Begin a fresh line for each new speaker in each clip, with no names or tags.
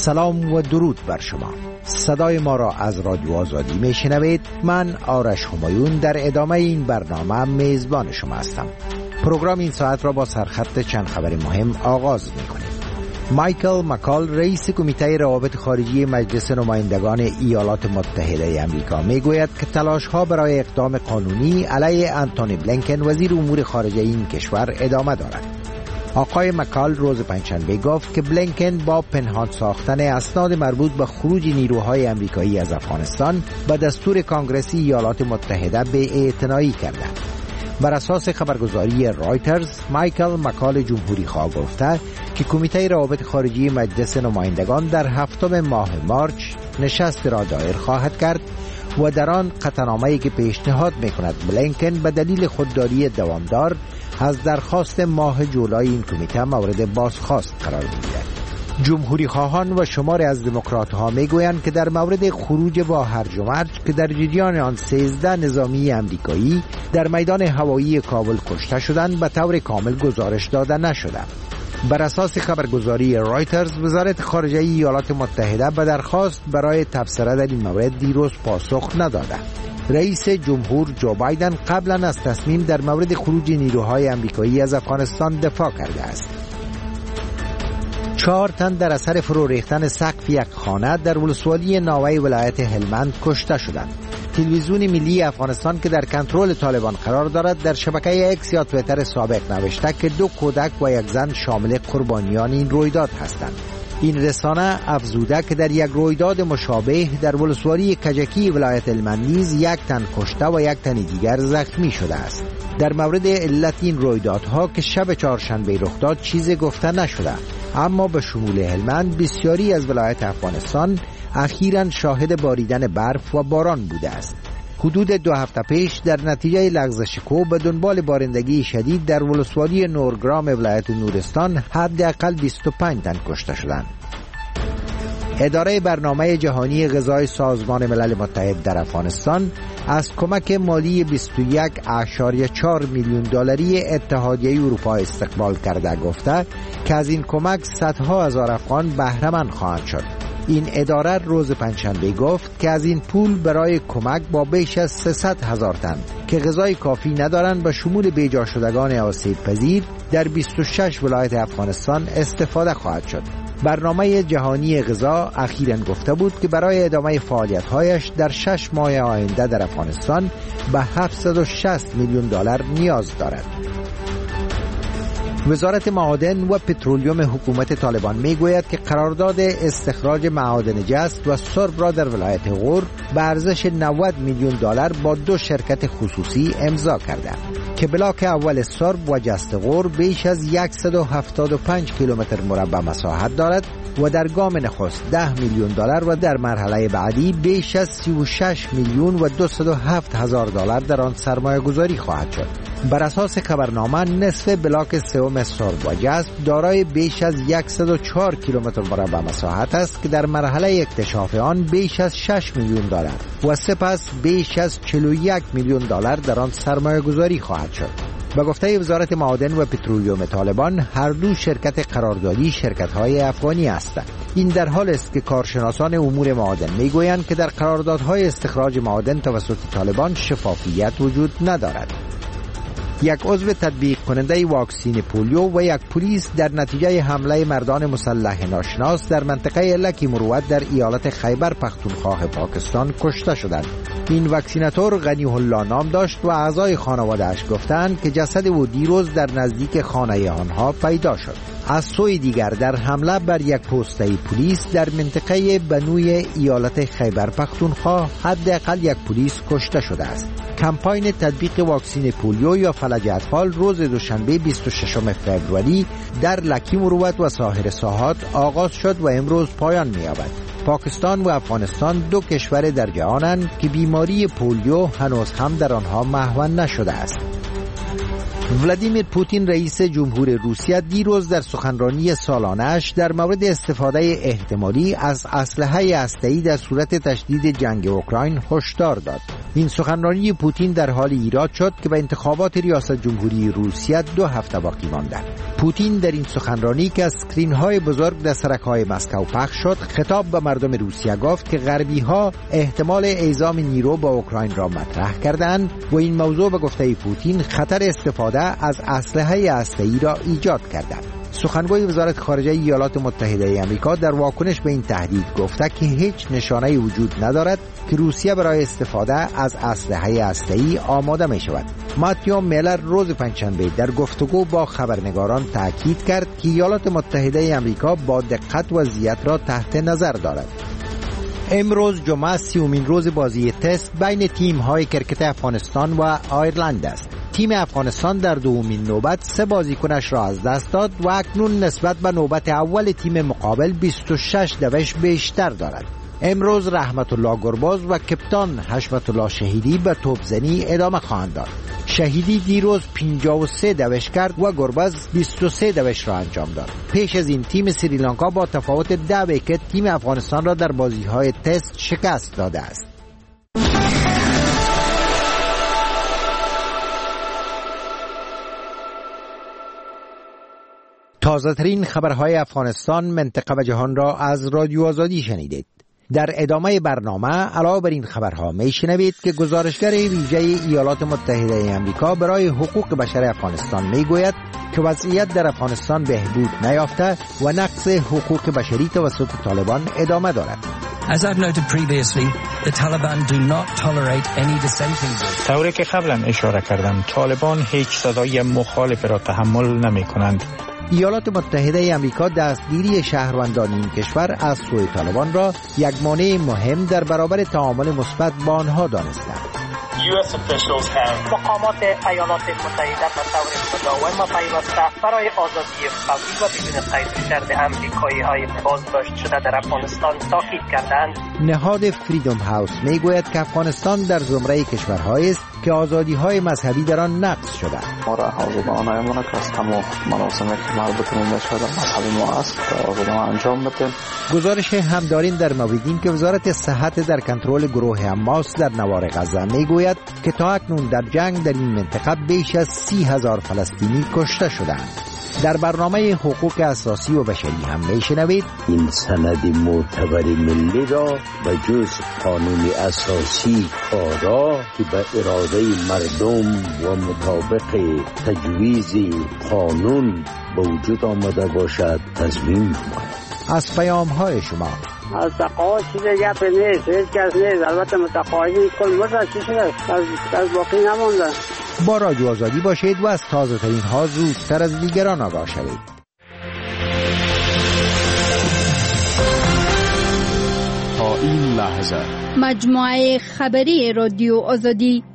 سلام و درود بر شما. صدای ما را از رادیو آزادی میشنوید. من آرش همایون در ادامه این برنامه میزبان شما هستم. پروگرام این ساعت را با سرخط چند خبر مهم آغاز میکنیم. مایکل مکال رئیس کمیته روابط خارجی مجلس نمایندگان ایالات متحده آمریکا میگوید که تلاش‌ها برای اقدام قانونی علیه انتونی بلینکن وزیر امور خارجه این کشور ادامه دارد. آقای مکال روز پنجشنبه گفت که بلینکن با پنهان ساختن اسناد مربوط به خروج نیروهای آمریکایی از افغانستان به دستور کانگرس ایالات متحده بی‌اعتنایی کرده. بر اساس خبرگزاری رایترز، مایکل مکال جمهوری خواه گفته که کمیته روابط خارجی مجلس نمایندگان در هفتم ماه مارچ نشست را دایر خواهد کرد و در آن قطعنامه‌ای که پیشنهاد می‌کند بلینکن به دلیل خودداری دوامدار از درخواست ماه جولای این کمیته مورد بازخواست قرار بگیرد. جمهوری خواهان و شماری از دموکرات ها میگویند که در مورد خروج با هرج و مرج که در جریان آن 13 نظامی امریکایی در میدان هوایی کابل کشته شدند به طور کامل گزارش داده نشده. بر اساس خبرگزاری رایترز، وزارت خارجه ایالات متحده به درخواست برای تبصره در این مورد دیروز پاسخ نداده. رئیس جمهور جو بایدن قبلا از تصمیم در مورد خروج نیروهای آمریکایی از افغانستان دفاع کرده است. 4 تن در اثر فرو ریختن سقف یک خانه در ولسوالی ناوه ولایت هلمند کشته شدند. تلویزیون ملی افغانستان که در کنترل طالبان قرار دارد در شبکه اکس یا توییتر سابق نوشته که 2 کودک و 1 زن شامل قربانیان این رویداد هستند. این رسانه افزوده که در یک رویداد مشابه در ولسوالی کجکی ولایت هلمند نیز 1 تن کشته و 1 تن دیگر زخمی شده است. در مورد علت این رویدادها که شب چهارشنبه رخ داد چیزی گفته نشده، اما به شمول هلمند بسیاری از ولایت افغانستان اخیراً شاهد باریدن برف و باران بوده است. حدود 2 هفته پیش در نتیجه لغزش کوه به دنبال بارندگی شدید در ولسوالی نورگرام ولایت نورستان حداقل 25 تن کشته شدند. اداره برنامه جهانی غذای سازمان ملل متحد در افغانستان از کمک مالی 21.4 میلیون دلاری اتحادیه اروپا استقبال کرده گفته که از این کمک صدها هزار افغان بهره مند خواهند شد. این اداره روز پنجشنبه گفت که از این پول برای کمک با بیش از 300,000 تن که غذای کافی ندارند به شمول بیجا شدگان آسیب پذیر در 26 ولایت افغانستان استفاده خواهد شد. برنامه جهانی غذا اخیراً گفته بود که برای ادامه فعالیت‌هایش در 6 ماه آینده در افغانستان به 760 میلیون دلار نیاز دارد. وزارت معادن و پترولیوم حکومت طالبان میگوید که قرارداد استخراج معادن جست و سرب را در ولایت غور به ارزش 90 میلیون دلار با 2 شرکت خصوصی امضا کرده که بلاک اول سرب و جست غور بیش از 175 کیلومتر مربع مساحت دارد و در گام نخست 10 میلیون دلار و در مرحله بعدی بیش از 36 میلیون و 207 هزار دلار در آن سرمایه گذاری خواهد شد. بر اساس خبرنامه نصف بلاک سوم سرب و جست دارای بیش از 104 کیلومتر مربع مساحت است که در مرحله اکتشاف آن بیش از 6 میلیون دلار و سپس بیش از 41 میلیون دلار در آن سرمایه گذاری خواهد شد. به گفته وزارت معادن و پترولیوم طالبان، هر 2 شرکت قراردادی شرکت‌های افغانی هستند. این در حال است که کارشناسان امور معادن میگویند که در قراردادهای استخراج معادن توسط طالبان شفافیت وجود ندارد. یک عضو تطبیق کننده واکسین پولیو و یک پلیس در نتیجه حمله مردان مسلح ناشناس در منطقه لکی مروت در ایالت خیبر پختونخوا پاکستان کشته شدند. این واکسیناتور غنی الله نام داشت و اعضای خانواده‌اش گفتند که جسد او دیروز در نزدیک خانه آنها پیدا شد. از سوی دیگر در حمله بر یک پسته پلیس در منطقه بنوی ایالت خیبر پختونخوا حداقل 1 پلیس کشته شده است. کمپاین تطبیق واکسین پولیو یا فلج اطفال روز دوشنبه 26 فوریه در لکی مروت و ساحل ساحات آغاز شد و امروز پایان می‌یابد. پاکستان و افغانستان 2 کشور در جهانند که بیماری پولیو هنوز هم در آنها محو نشده است. ولادیمیر پوتین رئیس جمهور روسیه دیروز در سخنرانی سالانه‌اش در مورد استفاده احتمالی از اسلحه هسته‌ای در صورت تشدید جنگ اوکراین هشدار داد. این سخنرانی پوتین در حال ایراد شد که به انتخابات ریاست جمهوری روسیه 2 هفته باقی مانده. پوتین در این سخنرانی که از اسکرین‌های بزرگ در سرک‌های مسکو پخش شد، خطاب به مردم روسیه گفت که غربی‌ها احتمال اعزام نیرو با اوکراین را مطرح کردند و این موضوع به گفته پوتین خطر استفاده از اسلحه هسته‌ای را ایجاد کرده. سخنگوی وزارت خارجه ایالات متحده آمریکا در واکنش به این تهدید گفته که هیچ نشانه‌ای وجود ندارد که روسیه برای استفاده از اسلحه هسته‌ای آماده می شود. ماتیو میلر روز پنجشنبه در گفتگو با خبرنگاران تاکید کرد که ایالات متحده آمریکا با دقت وضعیت را تحت نظر دارد. امروز جمعه 30مین روز بازی تست بین تیم‌های کرکت افغانستان و آیرلند است. تیم افغانستان در دومین نوبت 3 بازیکنش را از دست داد و اکنون نسبت به نوبت اول تیم مقابل 26 دوش بیشتر دارد. امروز رحمت الله گرباز و کپتان حشمت الله شهیدی به توپزنی ادامه خواهند داد. شهیدی دیروز 53 دوش کرد و گرباز 23 دوش را انجام داد. پیش از این تیم سریلانکا با تفاوت 10 ویکت تیم افغانستان را در بازی‌های تست شکست داده است. تازه ترین خبرهای افغانستان، منطقه و جهان را از رادیو آزادی شنیدید. در ادامه برنامه علاوه بر این خبرها میشنوید که گزارشگر ویژه ایالات متحده آمریکا برای حقوق بشر افغانستان میگوید که وضعیت در افغانستان بهبود نیافته و نقض حقوق بشری توسط طالبان ادامه دارد.
As I've noted previously, the Taliban do not tolerate any dissenting voice.
طوری که قبلا اشاره کردم، طالبان هیچ صدای مخالف را تحمل نمی کنند.
ایالات متحده آمریکا دستگیری شهروندان این کشور از سوی طالبان را یک مانع مهم در برابر تعامل مثبت با آنها دانستند.
مقامات ایالات متحده به طور مداوم و پیوسته برای آزادی فوری و بدون قید شرط امریکایی‌های بازداشت شده در افغانستان تاکید کردند.
نهاد فریدم هاوس میگوید که افغانستان در زمره کشورهایی است که آزادی‌های مذهبی در آن نقض شده.
ما را آزادانه نمی‌مونه که از تمام مراسمی که مربوط به مذهب ما است که آزادانه انجام بدیم.
گزارش هم داریم در موردین که وزارت صحت در کنترل گروه حماس در نوار غزه میگوید که تا اکنون در جنگ در این منطقه بیش از 30,000 فلسطینی کشته شدند. در برنامه حقوق اساسی و بشری هم میشنوید
این سند معتبر ملی را به جز قانون اساسی کارا که به اراده مردم و مطابق تجویز قانون به وجود آمده باشد تصمیم نماید.
از پیام‌های شما
از تقاعد چیزی گپ نیست، هیچ کس نیست. البته متقاعدین کل مدت چی شده از باقی نمونده.
با رادیو آزادی باشید و از تازه ترین ها زودتر از دیگران آگاه شوید.
تا این لحظه
مجموعه خبری رادیو آزادی.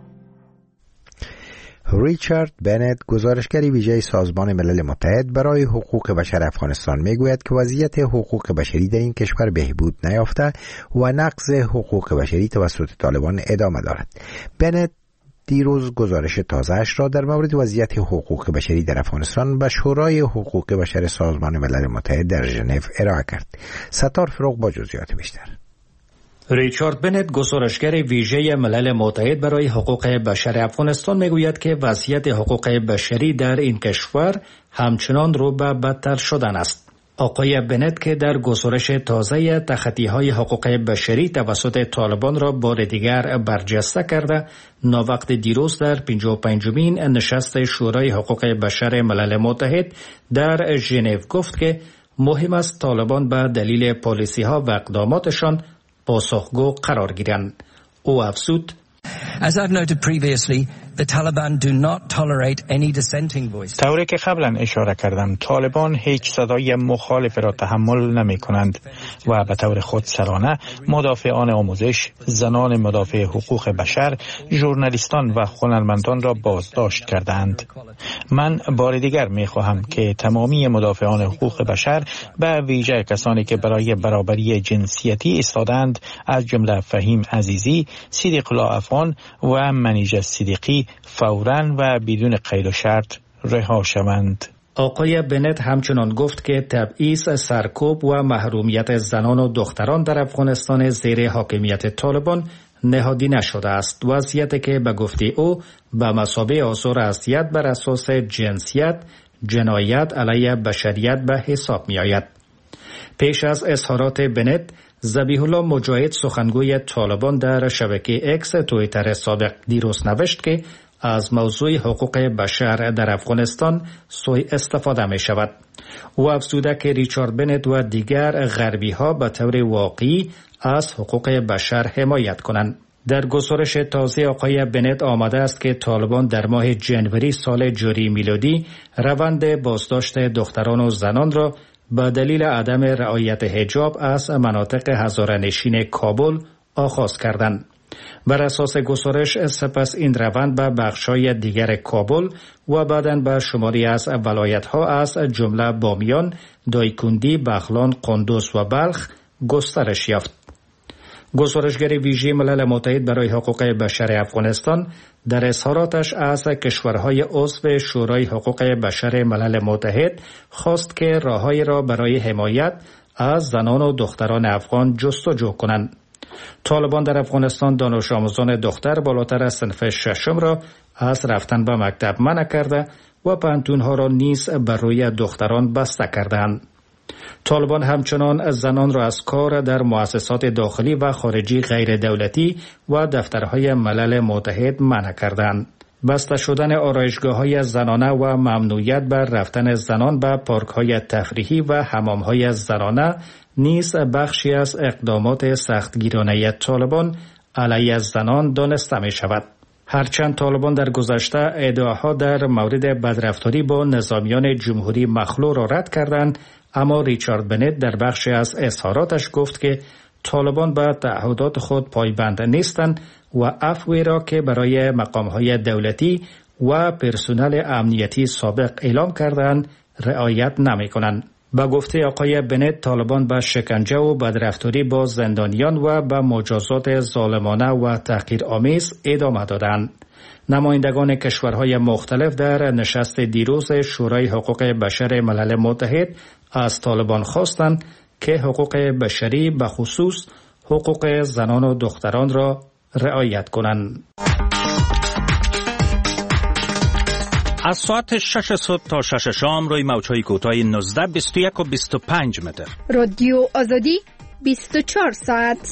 ریچارد بنت، گزارشگر ویژه سازمان ملل متحد برای حقوق بشر افغانستان، میگوید که وضعیت حقوق بشری در این کشور بهبود نیافته و نقض حقوق بشری توسط طالبان ادامه دارد. بنت دیروز گزارش تازه‌اش را در مورد وضعیت حقوق بشری در افغانستان به شورای حقوق بشر سازمان ملل متحد در ژنو ارائه کرد. ستار فروغ با جزئیات بیشتر.
ریچارد بنت، گزارشگر ویژه ملل متحد برای حقوق بشر افغانستان، میگوید که وضعیت حقوق بشری در این کشور همچنان رو به بدتر شدن است. آقای بنت که در گزارش تازه تخطی‌های حقوق بشری توسط طالبان را بار دیگر برجسته کرده، ناوقت دیروز در 55مین نشست شورای حقوق بشر ملل متحد در ژنو گفت که مهم است طالبان به دلیل پالیسی‌ها و اقداماتشان پاسخگو قرار گیرند. او افزود:
As I've noted previously, the Taliban do not tolerate any dissenting voice.
طوری که قبلا اشاره کردم، طالبان هیچ صدای مخالف را تحمل نمی کنند و به طور خودسرانه مدافعان آموزش، زنان مدافع حقوق بشر، ژورنالیستان و هنرمندان را بازداشت کردند. من بار دیگر می خواهم که تمامی مدافعان حقوق بشر، به ویژه کسانی که برای برابری جنسیتی ایستادند، از جمله فهیم عزیزی، صدیق الله افغان و منیژه صدیقی، فوراً و بدون قید و شرط رها شوند.
آقای بنت همچنان گفت که تبعیض، سرکوب و محرومیت زنان و دختران در افغانستان زیر حاکمیت طالبان نهادی نشده است، وضعیتی که به گفته او به مثابه آزار اذیت بر اساس جنسیت جنایت علیه بشریت به حساب می آید. پیش از اظهارات بنت، ذبیح الله مجاهد سخنگوی طالبان در شبکه اکس توییتر سابق دیروز نوشت که از موضوع حقوق بشر در افغانستان سوء استفاده می شود. او افزوده که ریچارد بنت و دیگر غربی ها به طور واقعی از حقوق بشر حمایت کنند. در گزارش تازه آقای بنت آمده است که طالبان در ماه جنوری سال جاری میلادی روند بازداشت دختران و زنان را به دلیل عدم رعایت حجاب از مناطق هزاره‌نشین کابل آغاز کردند. بر اساس گزارش سپس این روند به بخش‌های دیگر کابل و بعداً به شماری از ولایت‌ها از جمله بامیان، دایکندی، بغلان، قندوز و بلخ گسترش یافت. گزارشگر ویژه ملل متحد برای حقوق بشر افغانستان در اظهاراتش از کشورهای عضو شورای حقوق بشر ملل متحد خواست که راه‌هایی را برای حمایت از زنان و دختران افغان جستجو کنند. طالبان در افغانستان دانش آموزان دختر بالاتر از صنف ششم را از رفتن به مکتب منع کرده و پانتون‌ها را نیز بر روی دختران بسته کردند. طالبان همچنان زنان را از کار در مؤسسات داخلی و خارجی غیر دولتی و دفترهای ملل متحد منع کردند. بسته شدن آرایشگاه‌های زنانه و ممنوعیت بر رفتن زنان به پارک‌های تفریحی و حمام‌های زنانه نیز بخشی از اقدامات سختگیرانه طالبان علیه زنان دانسته می شود. هرچند طالبان در گذشته ادعاها در مورد بدرفتاری با نظامیان جمهوری مخلوع را رد کردند، اما ریچارد بنت در بخشی از اظهاراتش گفت که طالبان به تعهدات خود پایبند نیستند و عفوی را که برای مقام‌های دولتی و پرسنل امنیتی سابق اعلام کردند رعایت نمی‌کنند. با گفته آقای بنت، طالبان به شکنجه و بدرفتاری با زندانیان و به مجازات ظالمانه و تحقیرآمیز ادامه دادند. نمایندگان کشورهای مختلف در نشست دیروز شورای حقوق بشر ملل متحد از طالبان خواستند که حقوق بشری به خصوص حقوق زنان و دختران را رعایت کنند.
از ساعت 6 صبح تا 6 شام روی موج‌های کوتاه 19، 21 و 25 متر.
رادیو آزادی 24 ساعت.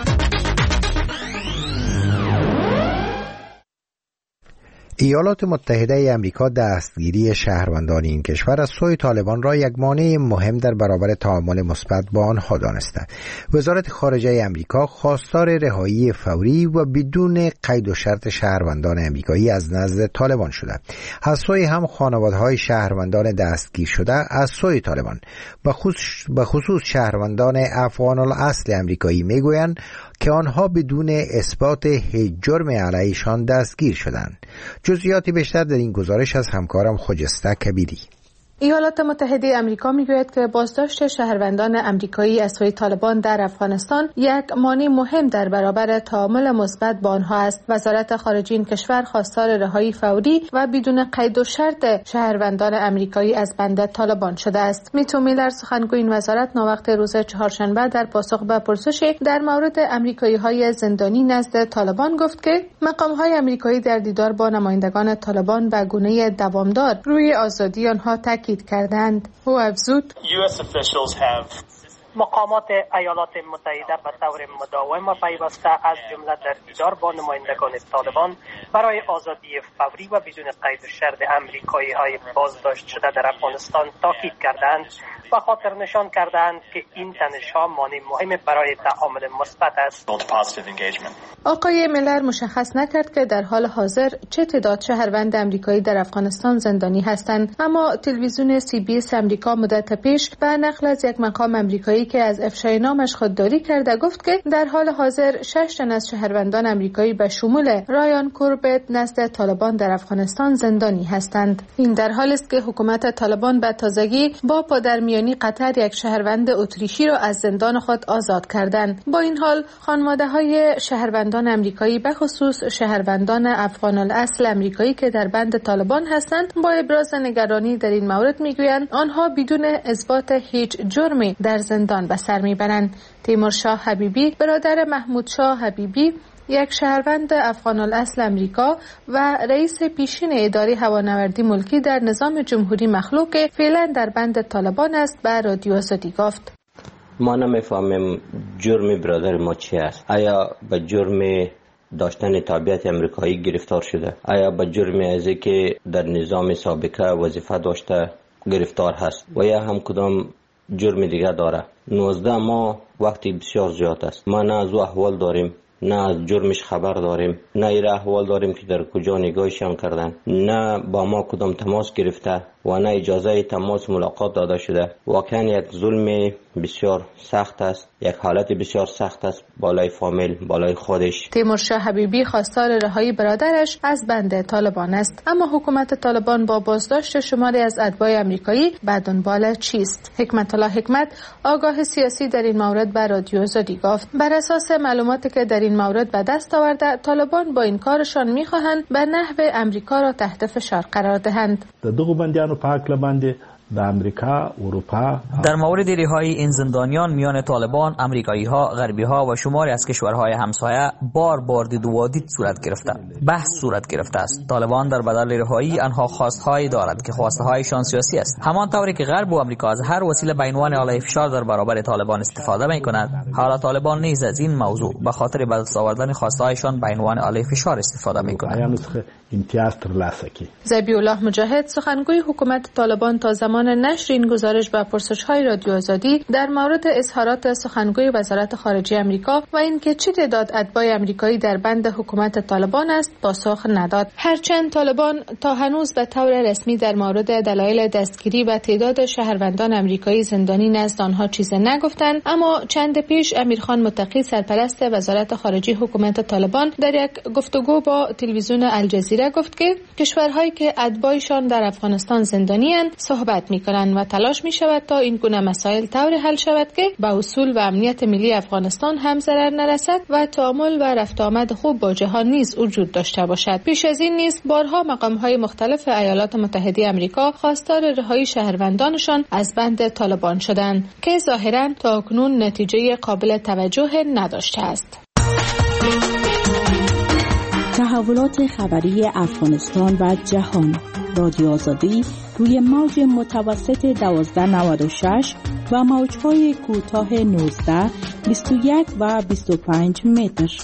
ایالات متحده آمریکا دستگیری شهروندان این کشور از سوی طالبان را یک مانع مهم در برابر تعامل مثبت با آنها دانسته. وزارت خارجه آمریکا خواستار رهایی فوری و بدون قید و شرط شهروندان آمریکایی از نزد طالبان شده. از سوی هم خانواده‌های شهروندان دستگیر شده از سوی طالبان به خصوص شهروندان افغان الاصل آمریکایی میگویند که آنها بدون اثبات هیچ جرم علیهشان دستگیر شدند. جزئیات بیشتر در این گزارش از همکارم خجسته کبیری.
ایالات متحده آمریکا میگوید که بازداشت شهروندان آمریکایی از سوی طالبان در افغانستان یک مانع مهم در برابر تعامل مثبت با آنها است. وزارت خارجه این کشور خواستار رهایی فوری و بدون قید و شرط شهروندان آمریکایی از بند طالبان شده است. میتو میلر سخنگوی این وزارت ناوقت روز چهارشنبه در پاسخ به پرسش در مورد آمریکایی‌های زندانی نزد طالبان گفت که مقام‌های آمریکایی در دیدار با نمایندگان طالبان به گونه دوامدار روی آزادی آنها تاکید کردند. او افزود
مقامات ایالات متحده به طور مداوم و پیوسته از جمله در دیدار با نمایندگان طالبان برای آزادی فوری و بدون قید و شرط آمریکایی‌های بازداشت شده در افغانستان تاکید کردند و خاطر نشان کردند که این تنش‌ها مانع مهم برای تعامل مثبت است.
آقای میلر مشخص نکرد که در حال حاضر چه تعداد شهروند آمریکایی در افغانستان زندانی هستند، اما تلویزیون CBS آمریکا مدت پیش به نقل از یک مقام آمریکایی که از افشای نامش خودداری کرده گفت که در حال حاضر 6 تن از شهروندان آمریکایی به شمول رایان کوربت نزد طالبان در افغانستان زندانی هستند. این در حالی است که حکومت طالبان به تازگی با پادرمیانی قطر یک شهروند اتریشی را از زندان خود آزاد کردند. با این حال خانواده‌های شهروندان آمریکایی به خصوص شهروندان افغان الاصل آمریکایی که در بند طالبان هستند با ابراز نگرانی در این مورد میگویند آنها بدون اثبات هیچ جرمی در زندان به سر میبرند. تیمورشاه حبیبی برادر محمود شاه حبیبی یک شهروند افغان الاصل امریکا و رئیس پیشین اداره هوانوردی ملکی در نظام جمهوری مخلوع که فعلا در بند طالبان است به رادیو آزادی گفت:
ما نمیفهمیم جرم برادر ما چی است. آیا به جرم داشتن تابعیت امریکایی گرفتار شده؟ آیا به جرم از که در نظام سابقه وظیفه داشته گرفتار هست و یا هم کدام جرم دیگه داره؟ 19 ماه وقتی بسیار زیاد است. ما نه از او احوال داریم، نه از جرمش خبر داریم، نه ایره احوال داریم که در کجا نگاهشان کردن، نه با ما کدام تماس گرفته و نه اجازه تماس ملاقات داده شده. واقعا یک ظلم بسیار سخت است، یک حالت بسیار سخت است بالای فامیل، بالای خودش.
تیمورشاه حبیبی خواستار رهایی برادرش از بند طالبان است، اما حکومت طالبان با بازداشت شماری از اتباع آمریکایی به دنبال چیست؟ حکمت الله حکمت آگاه سیاسی در این مورد به رادیو آزادی گفت: بر اساس معلوماتی که در این مورد به دست آورده، طالبان با این کارشان می‌خواهند به نحو امریکا را تحت فشار قرار دهند.
در امریکا، اروپا.
در مورد رهایی این زندانیان میان طالبان، آمریکایی ها، غربی ها و شماری از کشورهای همسایه بار دید و دید بحث صورت گرفته است. طالبان در بدل رهایی آنها خواستهایی دارند که خواستهایشان سیاسی است. همان طوری که غرب و آمریکا از هر وسیله به عنوان علیه فشار در برابر طالبان استفاده می‌کنند، حالا طالبان نیز از این موضوع به خاطر به دست آوردن خواستهایشان به عنوان علیه فشار استفاده می‌کنند.
ذبیح الله مجاهد سخنگوی حکومت طالبان تا زمان نشر این گزارش به پرسش‌های رادیو آزادی در مورد اظهارات سخنگوی وزارت خارجه آمریکا و اینکه چه تعداد اتباع آمریکایی در بند حکومت طالبان است پاسخ نداد. هرچند طالبان تا هنوز به طور رسمی در مورد دلایل دستگیری و تعداد شهروندان آمریکایی زندانی نزد آنها چیزی نگفتند، اما چند پیش امیرخان متقی سرپرست وزارت خارجه حکومت طالبان در یک گفتگو با تلویزیون الجزیره گفت که کشورهایی که اتباعشان در افغانستان زندانی‌اند صحبت می‌کنند و تلاش می‌شود تا این گونه مسائل طوری حل شود که به اصول و امنیت ملی افغانستان هم ضرر نرسد و تعامل و رفت آمد خوب با جهان نیز وجود داشته باشد. پیش از این نیز بارها مقام‌های مختلف ایالات متحده آمریکا خواستار رهایی شهروندانشان از بند طالبان شدند که ظاهراً تاکنون نتیجه قابل توجه نداشته است.
تحولات خبری افغانستان و جهان. رادیو آزادی روی موج متوسط 1296 و موج‌های کوتاه 19، 21 و 25 متر.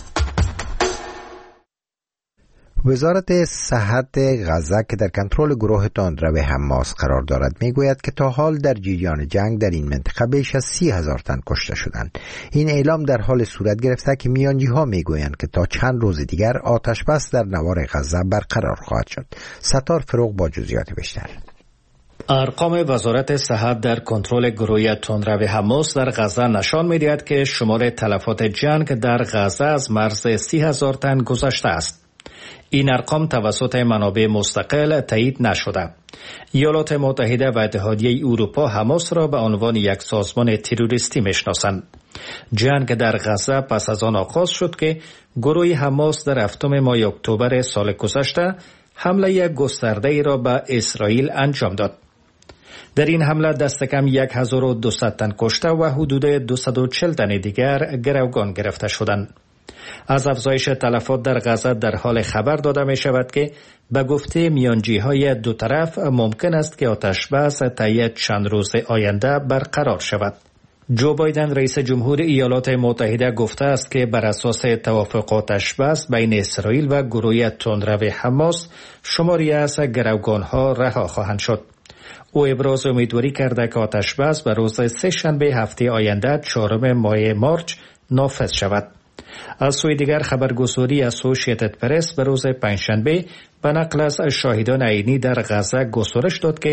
وزارت صحت غزه که در کنترل گروه تندرو حماس قرار دارد میگوید که تا حال در جریان جنگ در این منطقه بیش از 30,000 تن کشته شدند. این اعلام در حال صورت گرفته که میانجی‌ها میگویند که تا چند روز دیگر آتش بس در نوار غزه برقرار خواهد شد. ستار فروغ با جزئیات بیشتر.
ارقام وزارت صحت در کنترل گروه تندرو حماس در غزه نشان می‌دهد که شمار تلفات جنگ در غزه از مرز 30,000 تن گذشته است. این ارقام توسط منابع مستقل تایید نشده. ایالات متحده و اتحادیه اروپا حماس را به عنوان یک سازمان تروریستی میشناسند. جنگ در غزه پس از آن آغاز شد که گروه حماس در 7 ماه اکتبر سال گذشته حمله گسترده ای را به اسرائیل انجام داد. در این حمله دست کم 1200 تن کشته و حدود 240 تن دیگر گروگان گرفته شدند. از افزایش تلفات در غزه در حال خبر داده می شود که به گفته میانجی‌های دو طرف ممکن است که آتش بس طی چند روز آینده برقرار شود. جو بایدن رئیس جمهور ایالات متحده گفته است که بر اساس توافق آتش بس بین اسرائیل و گروه تندرو حماس شماری از گروگان‌ها رها خواهند شد. او ابراز امیدواری کرده که آتش بس به روز سه‌شنبه هفته آینده 4 ماه مارچ نافذ شود. از سوی دیگر خبرگزاری اسوسییتد پرس به روز پنجشنبه به نقل از شاهدان عینی در غزه گزارش داد که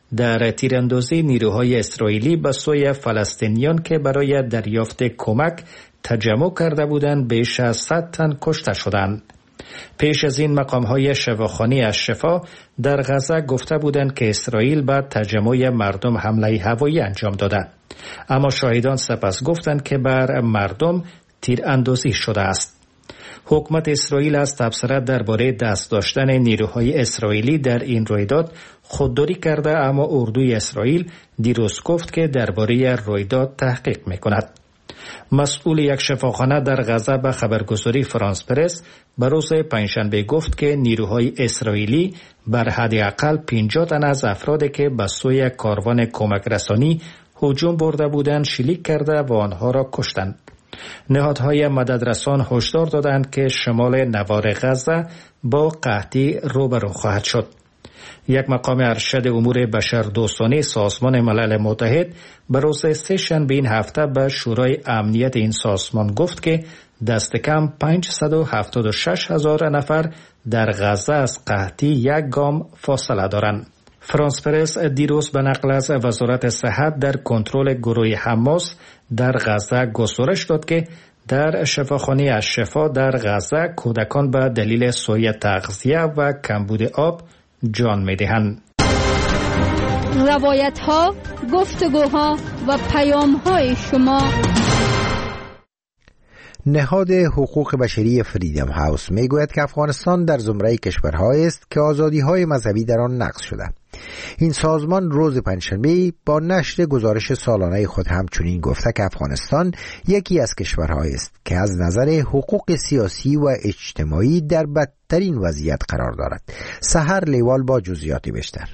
در تیراندازی نیروهای اسرائیلی به سوی فلسطینیان که برای دریافت کمک تجمع کرده بودند بیش از 100 تن کشته شدند. پیش از این مقام‌های شفاخانه از شفا در غزه گفته بودند که اسرائیل به تجمع مردم حمله هوایی انجام داده، اما شاهدان سپس گفتند که بر مردم تیراندازی شده است. حکومت اسرائیل از تبصره درباره دست داشتن نیروهای اسرائیلی در این رویداد خودداری کرده، اما اردوی اسرائیل دیروز گفت که درباره رویداد تحقیق می‌کند. مسئول یک شفاخانه در غزه به خبرگزاری فرانس پرس به روز پنجشنبه گفت که نیروهای اسرائیلی بر حداقل 50 تن از افرادی که به سوی کاروان کمک رسانی هجوم برده بودند شلیک کرده و آنها را کشتند. نهادهای مددرسان هشدار دادند که شمال نوار غزه با قحطی روبرو خواهد شد. یک مقام ارشد امور بشردوستانه سازمان ملل متحد به روز سه‌شنبه این هفته به شورای امنیت این سازمان گفت که دست کم 576,000 نفر در غزه از قحطی یک گام فاصله دارند. فرانس پرس دیروز به نقل از وزارت صحت در کنترل گروه حماس در غزه گزارش داد که در شفاخانه از شفا در غزه کودکان به دلیل سوء تغذیه و کمبود آب جان می‌دهند.
روایت‌ها، گفتگوها و پیام‌های شما.
نهاد حقوق بشری فریدم هاوس میگوید که افغانستان در زمره کشورهایی است که آزادی‌های مذهبی در آن نقض شده. این سازمان روز پنجشنبه با نشر گزارش سالانه خود همچنین گفته که افغانستان یکی از کشورهایی است که از نظر حقوق سیاسی و اجتماعی در بدترین وضعیت قرار دارد. سحر لیوال با جزئیات بیشتر.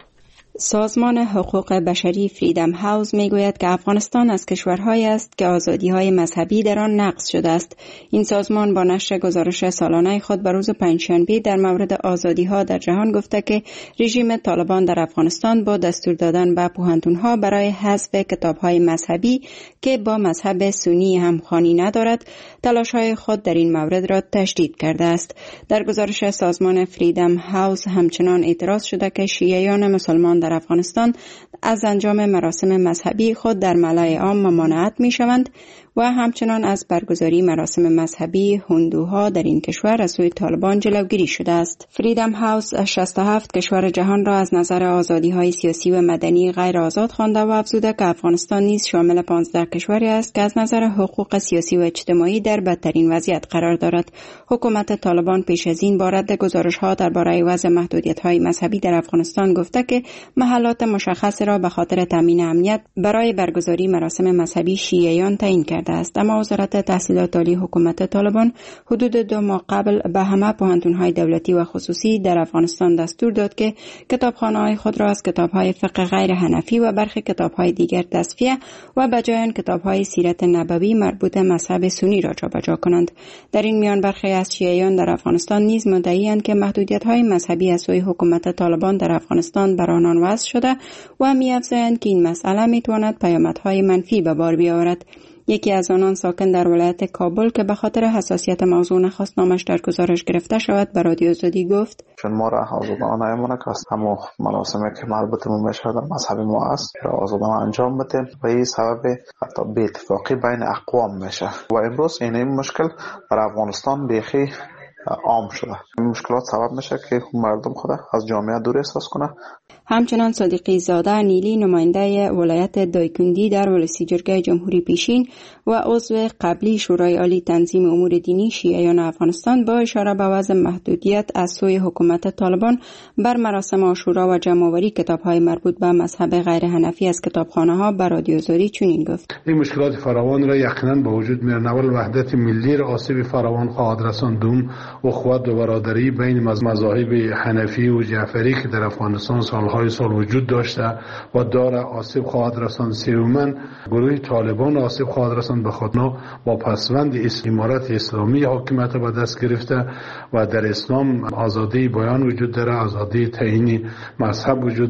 سازمان حقوق بشری فریدم هاوس میگوید که افغانستان از کشورهایی است که آزادی‌های مذهبی در آن نقض شده است. این سازمان با نشر گزارش سالانه خود بر روز پنجشنبه در مورد آزادی‌ها در جهان گفته که رژیم طالبان در افغانستان با دستور دادن به پوهنتون‌ها برای حذف کتاب‌های مذهبی که با مذهب سنی همخوانی ندارد، تلاش‌های خود در این مورد را تشدید کرده است. در گزارش سازمان فریدم هاوس همچنان اعتراض شده که شیعیان مسلمان در افغانستان از انجام مراسم مذهبی خود در ملأ عام ممانعت می‌شوند و همچنان از برگزاری مراسم مذهبی هندوها در این کشور از سوی طالبان جلوگیری شده است. فریدم هاوس 67 کشور جهان را از نظر آزادی‌های سیاسی و مدنی غیر آزاد خوانده و افزوده که افغانستان نیز شامل 15 کشوری است که از نظر حقوق سیاسی و اجتماعی در بدترین وضعیت قرار دارد. حکومت طالبان پیش از این با رد گزارش‌ها درباره وضع محدودیت‌های مذهبی در افغانستان گفته که محلات مشخص را به خاطر تامین امنیت برای برگزاری مراسم مذهبی شیعیان تعیین کرده است. اما وزارت تحصیلات عالی حکومت طالبان حدود 2 ماه قبل به همه پوهنتون‌های دولتی و خصوصی در افغانستان دستور داد که کتابخانه‌های خود را از کتاب‌های فقه غیر حنفی و برخی کتاب‌های دیگر تصفیه و به جای آن کتاب‌های سیرت نبوی مربوط مذهب سنی را جابجا کنند. در این میان برخی از شیعیان در افغانستان نیز مدعی‌اند که محدودیت‌های مذهبی از سوی حکومت طالبان در افغانستان بر آنان وضع شده و می‌افزایند که این مسئله می‌تواند پیامدهای منفی به بار بیاورد. یکی از آنان ساکن در ولایت کابل که به خاطر حساسیت موضوع نخواست نامش در گزارش گرفته شود به رادیو آزادی گفت:
چون ما را آزادانه نمیمونه که همون مراسمی که مربوط به میشه در مذهب ما است را آزادانه انجام بدیم و این سبب حتی بی اتفاقی بین اقوام میشه و امروز این مشکل در افغانستان بیخی عام شده. این مشکلات سبب میشه که مردم خود از جامعه دور احساس کنه.
همچنان صادقی زاده نیلی نماینده ولایت دایکندی در ولسی جرگه جمهوری پیشین و عضو قبلی شورای عالی تنظیم امور دینی شیعیان افغانستان با اشاره به وضع محدودیت از سوی حکومت طالبان بر مراسم عاشورا و جمع‌آوری کتاب‌های مربوط به مذهب غیر حنفی از کتابخانه‌ها به رادیو آزادی چنین گفت:
این مشکلات فراوان را یقینا به وجود می‌آورد. اول وحدت ملی را آسیب فراوان خواهد راندند. اخوت و برادری بین مذاهب حنفی و جعفری که در افغانستان سالهای سال وجود داشته و داره آسیب خواهد رساند. سوماً گروه طالبان آسیب خواهد رساند به خاطر با پسوند امارت اسلامی حاکمیت به دست گرفته و در اسلام آزادی بیان وجود داره، آزادی تعیین مذهب وجود داره.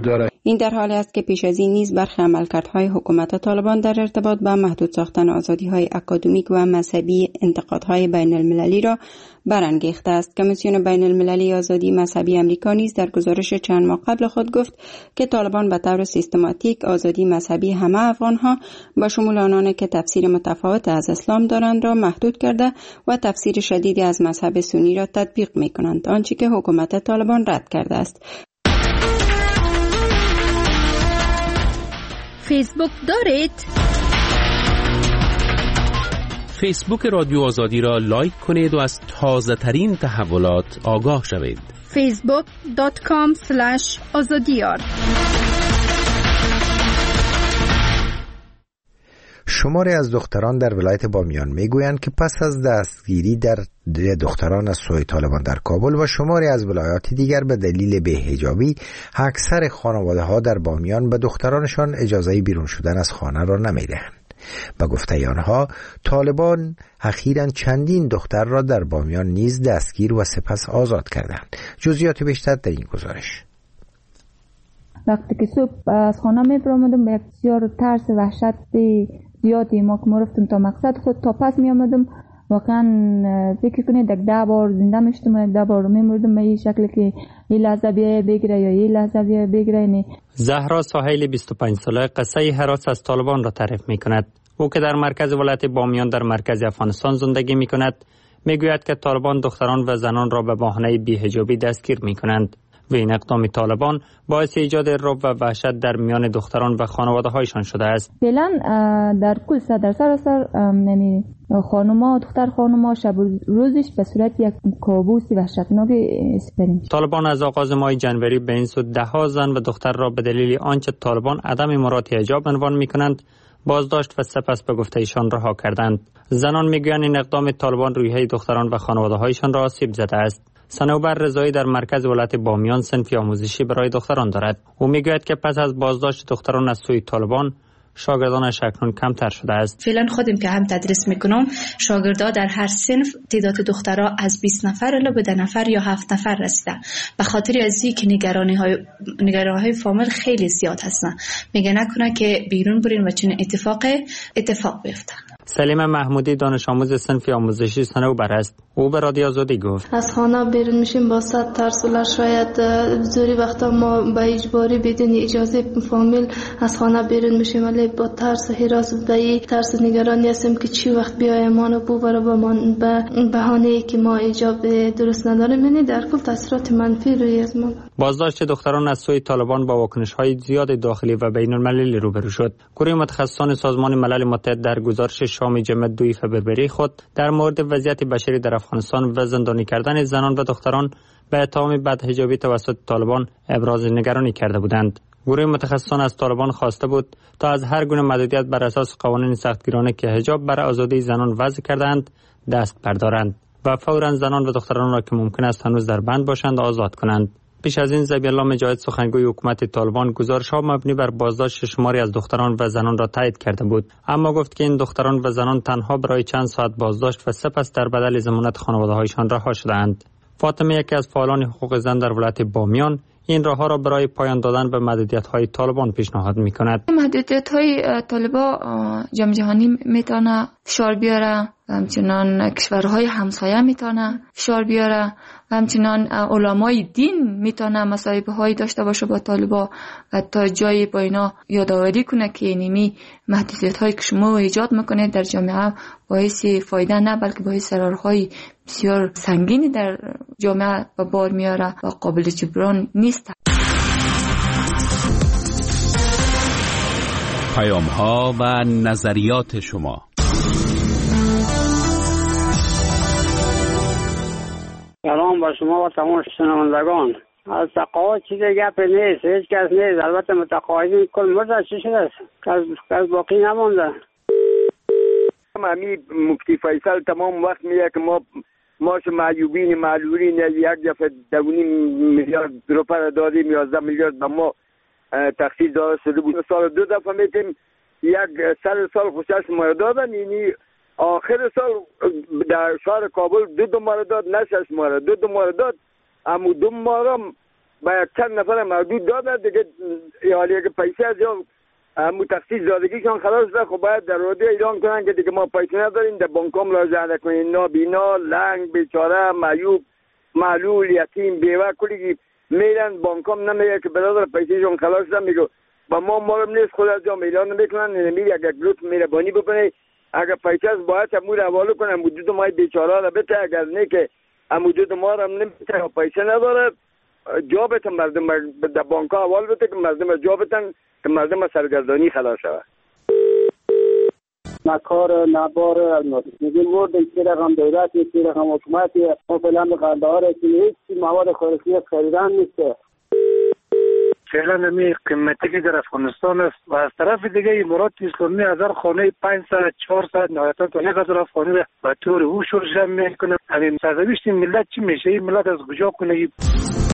این در حالی است که پیش از این نیز برخی عملکردهای حکومت طالبان در ارتباط با محدود ساختن آزادی‌های اکادمیک و مذهبی انتقادهای بین المللی را برانگیخته است. کمیسیون بین المللی آزادی مذهبی آمریکا نیز در گزارش چند ماه قبل خود گفت که طالبان به طور سیستماتیک آزادی مذهبی همه افغانها به شمول آنانی که تفسیر متفاوت از اسلام دارند را محدود کرده و تفسیر شدیدی از مذهب سنی را تطبیق می‌کنند، آنچه که حکومت طالبان رد کرده است.
فیسبوک دارید؟
فیسبوک رادیو آزادی را لایک کنید و از تازه ترین تحولات آگاه شوید.
facebook.com/azadiyar.
شماری از دختران در ولایت بامیان میگویند که پس از دستگیری در دختران از سوی طالبان در کابل و شماری از ولایات دیگر به دلیل بی‌حجابی، اکثر خانواده‌ها در بامیان به دخترانشان اجازه بیرون شدن از خانه را نمیدهند. به گفته آنها طالبان اخیراً چندین دختر را در بامیان نیز دستگیر و سپس آزاد کردند. جزئیات بیشتر در این گزارش.
وقتی که صبح از خانه می‌آمدم به بسیار ترس و وحشت زیادی ما که رفتم تا مقصد خود، تا پس می‌آمدم واقعا فکر کنید 10 بار زنده میشدم، 10 بار میمردم به این شکلی که این لحظه بیای بگیره یا این لحظه بیای بگیره.
زهرا ساحل 25 ساله قصه هراس از طالبان را تعریف می‌کند. او که در مرکز ولایت بامیان در مرکز افغانستان زندگی می‌کند میگوید که طالبان دختران و زنان را به بهانه بی‌حجابی دستگیر می‌کنند و این اقدام طالبان باعث ایجاد رعب و وحشت در میان دختران و خانواده‌هایشان شده است.
فعلا در کل در سراسر یعنی خانوما، دختر خانوما شب روزش به صورت یک کابوس وحشتناک اسپریم.
طالبان از آغاز ماه جنوری به این سو 10 زن و دختر را به دلیل آنچه طالبان عدم مراعات حجاب عنوان می‌کنند بازداشت و سپس به گفته ایشان رها کردند. زنان میگویند این اقدام طالبان روحیه دختران و خانواده‌هایشان را آسیب زده است. صنوبر رضایی در مرکز ولایت بامیان صنفی آموزشی برای دختران دارد. او میگوید که پس از بازداشت دختران از سوی طالبان شاگردانش اکنون کمتر شده است.
فعلا خودم که هم تدریس میکنم، شاگردا در هر صنف تعداد دخترها از 20 نفر الی به 10 نفر یا 7 نفر رسیده. به خاطر از اینکه نگرانی‌های فامیل خیلی زیاد هستن، میگه نکنه که بیرون برین و چنین اتفاق بیفته.
سلیمه محمودی دانش آموز صنفی آموزشی صنوبر است. او به رادیو آزادی گفت:
از خانه بیرون میشیم با صد ترس و شاید زوری وقتا ما به اجباری بدون اجازه فامیل از خانه بیرون میشیم، ولی با ترس و حراست به ترس نگرانی هستیم که چی وقت بیای ما ببره به بهانه‌ای که ما حجاب درست نداریم. یعنی در کل تاثیرات منفی روی از ما.
بازداشت دختران از سوی طالبان با واکنش‌های زیاد داخلی و بین‌المللی روبرو شد. گروه متخصصان سازمان ملل متحد در گزارش شام جمعه 2 فوریه خود در مورد وضعیت بشری در افغانستان و زندانی کردن زنان و دختران به اتهام بدحجابی توسط طالبان ابراز نگرانی کرده بودند. گروه متخصصان از طالبان خواسته بود تا از هر گونه محدودیت بر اساس قوانین سختگیرانه که حجاب بر آزادی زنان وضع کردند دست بردارند و فوراً زنان و دختران را که ممکن است هنوز در بند باشند آزاد کنند. پیش از این ذبیح الله مجاهد سخنگوی حکومت طالبان گزارش‌ها مبنی بر بازداشت شماری از دختران و زنان را تایید کرده بود، اما گفت که این دختران و زنان تنها برای چند ساعت بازداشت و سپس در بدل ضمانت خانواده‌هایشان رها شدند. فاطمه، یکی از فعالان حقوق زن در ولایت بامیان، این راهها را برای پایان دادن به محدودیت‌های طالبان پیشنهاد می‌کند.
محدودیت‌های طالبان جام جهانی میتونه فشار بیاره، همچنان کشورهای همسایه میتونه فشار بیاره و همچنان علمای دین میتونه مصاحبه‌هایی داشته باشه با طالبان و تا جایی با اینا یادآوری کنه که اینمی محدودیت‌هایی که شما ایجاد میکنه در جامعه باعث فایده نه بلکه باعث ضررهای بسیار سنگینی در جامعه به بار میاره و قابل جبران نیست.
پیام‌ها و نظریات شما.
سلام با شما و تمام شنوندگان. از تقاعد چیز گپ نیست، هیچ کس نیست. البته متقاعدین کل مرد چی شده است؟ کس باقی نمونده.
امی مفتی فیصل تمام وقت میگه که ما معیوبین معلولین یک دفعه 2.5 میلیارد روپیه دادیم، 11 میلیارد به ما تخصیص داده شده بود. سال 2 دفعه میتیم یک سال خوشش ما دادن، یعنی آخر سال در شهر کابل 2 ماه داد، نشش ماه 2 ماه داد، اما 2 ماه باید چند نفر محدود داده دیگه، حالی که پیسه از یا تخصیص دادگیشان خلاص ده، خب باید در رادیو اعلام کنن که دیگه ما پیسه نداریم، در بانکام مراجعه نکنین. نابینا، لنگ، بیچاره، معیوب، معلول، یتیم، بیوه، کلی میرن بانکام نمیگه که برادر پیسهشون خلاص ده، میگه با ما رو نیست، خود از جا اعلان نمیکنن. نمیگه اگر لطف مهربانی بکنه اگر پیسه از باید امور حواله کنه موجود ما بیچاره را بته، اگر نه که موجود ما را نمیته و پیسه نداره جا بتن مردم در بانک ها حوال بده که مردم جا بتن که مردم سرگردانی خلاص شود.
نکار نبار الماده میگیم ورد که رقم دولتی که رقم حکومتی ما فعلا به قندهار که هیچ مواد خوراکی خریدن نیست.
فعلا نمی قیمتی که در افغانستان است و از طرف دیگه امارات اسلامی 1000 خانه 500 400 نهایتا تا 1000 خانه به طور او شورش میکنه. همین سرنوشت ملت چی میشه؟ این ملت از کجا کنه؟